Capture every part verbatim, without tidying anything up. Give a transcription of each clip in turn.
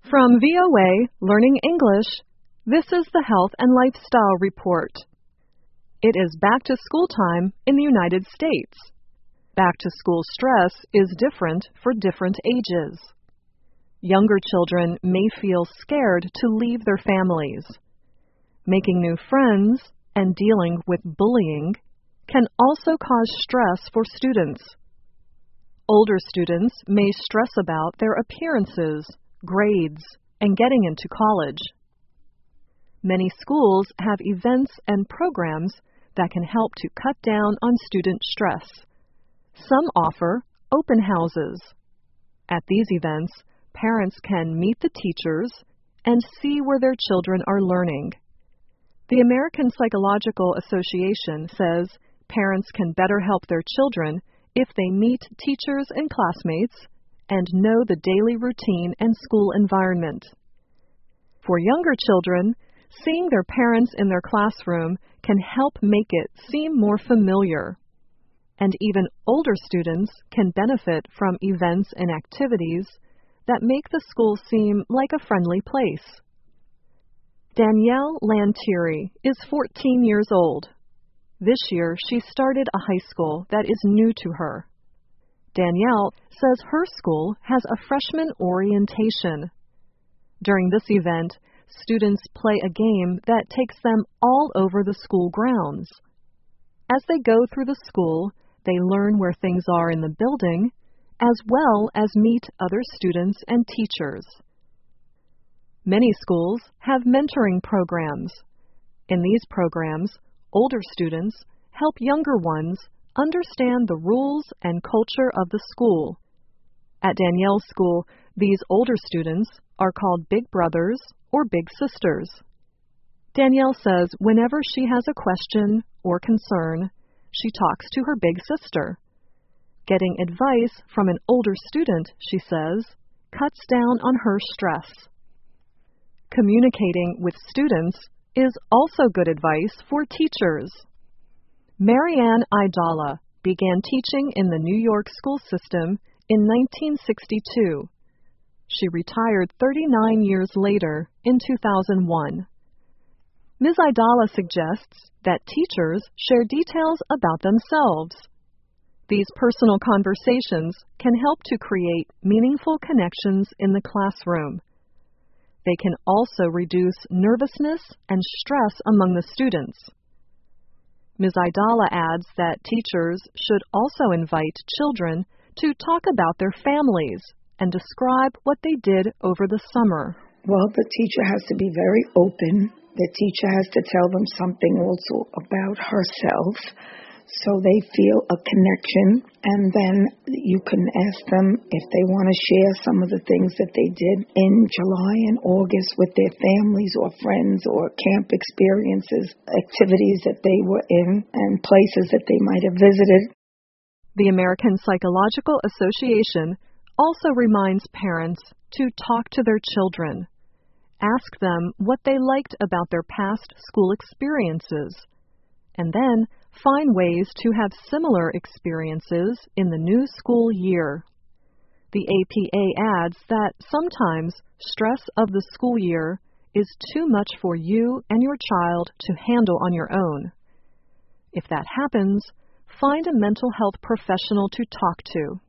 From V O A Learning English, this is the Health and Lifestyle Report. It is back to school time in the United States. Back to school stress is different for different ages. Younger children may feel scared to leave their families. Making new friends and dealing with bullying can also cause stress for students. Older students may stress about their appearances, grades, and getting into college. Many schools have events and programs that can help to cut down on student stress. Some offer open houses. At these events, parents can meet the teachers and see where their children are learning. The American Psychological Association says parents can better help their children if they meet teachers and classmates and know the daily routine and school environment. For younger children, seeing their parents in their classroom can help make it seem more familiar. And even older students can benefit from events and activities that make the school seem like a friendly place. Danielle Lantieri is fourteen years old. This year, she started a high school that is new to her. Danielle says her school has a freshman orientation. During this event, students play a game that takes them all over the school grounds. As they go through the school, they learn where things are in the building, as well as meet other students and teachers. Many schools have mentoring programs. In these programs, older students help younger ones understand the rules and culture of the school. At Danielle's school, these older students are called big brothers or big sisters. Danielle says whenever she has a question or concern, she talks to her big sister. Getting advice from an older student, she says, cuts down on her stress. Communicating with students is also good advice for teachers. Marianne Idala began teaching in the New York school system in nineteen sixty-two. She retired thirty-nine years later in two thousand one. Miz Idala suggests that teachers share details about themselves. These personal conversations can help to create meaningful connections in the classroom. They can also reduce nervousness and stress among the students. Miz Idala adds that teachers should also invite children to talk about their families and describe what they did over the summer. Well, the teacher has to be very open. The teacher has to tell them something also about herself so they feel a connection, and then you can ask them if they want to share some of the things that they did in July and August with their families or friends or camp experiences, activities that they were in, and places that they might have visited. The American Psychological Association also reminds parents to talk to their children. Ask them what they liked about their past school experiences, and then find ways to have similar experiences in the new school year. The A P A adds that sometimes stress of the school year is too much for you and your child to handle on your own. If that happens, find a mental health professional to talk to.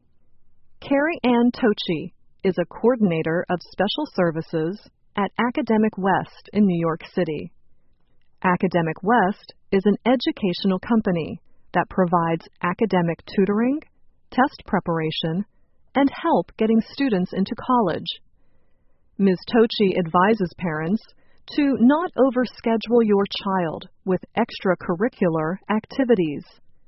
Carrie Ann Tochi is a coordinator of special services at Academic West in New York City. Academic West is an educational company that provides academic tutoring, test preparation, and help getting students into college. Miz Tochi advises parents to not overschedule your child with extracurricular activities.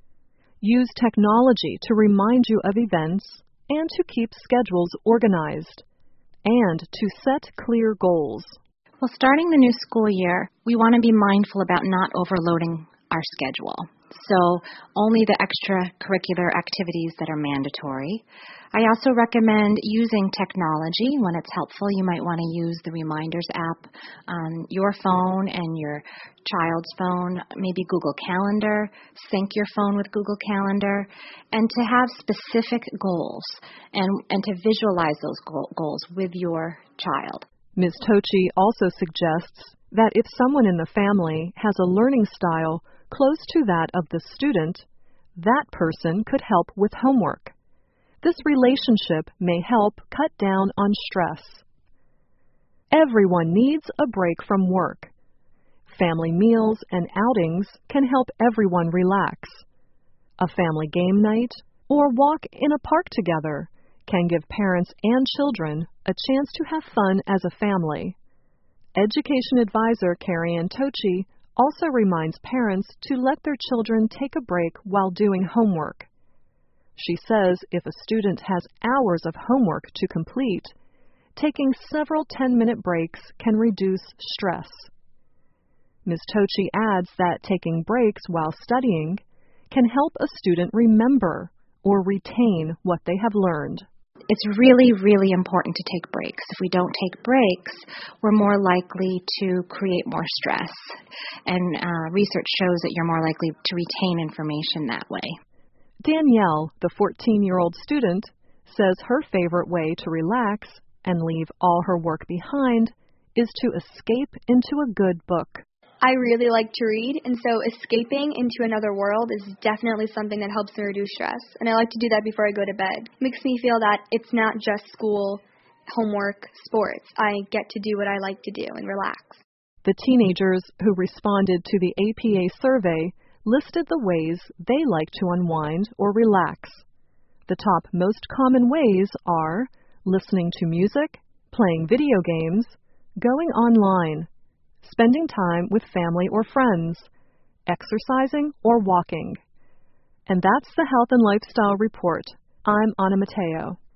Use technology to remind you of events and to keep schedules organized, and to set clear goals. Well, starting the new school year, we want to be mindful about not overloading our schedule. So only the extracurricular activities that are mandatory. I also recommend using technology when it's helpful. You might want to use the Reminders app on your phone and your child's phone, maybe Google Calendar, sync your phone with Google Calendar, and to have specific goals and, and to visualize those goals with your child. Miz Tochi also suggests that if someone in the family has a learning style close to that of the student, that person could help with homework. This relationship may help cut down on stress. Everyone needs a break from work. Family meals and outings can help everyone relax. A family game night or walk in a park together can give parents and children a chance to have fun as a family. Education advisor Carrie Ann Tochi also reminds parents to let their children take a break while doing homework. She says if a student has hours of homework to complete, taking several ten-minute breaks can reduce stress. Miz Tochi adds that taking breaks while studying can help a student remember or retain what they have learned. It's really, really important to take breaks. If we don't take breaks, we're more likely to create more stress. And uh, research shows that you're more likely to retain information that way. Danielle, the fourteen-year-old student, says her favorite way to relax and leave all her work behind is to escape into a good book. I really like to read, and so escaping into another world is definitely something that helps me reduce stress. And I like to do that before I go to bed. It makes me feel that it's not just school, homework, sports. I get to do what I like to do and relax. The teenagers who responded to the A P A survey listed the ways they like to unwind or relax. The top most common ways are listening to music, playing video games, going online, spending time with family or friends, exercising or walking. And that's the Health and Lifestyle Report. I'm Anna Mateo.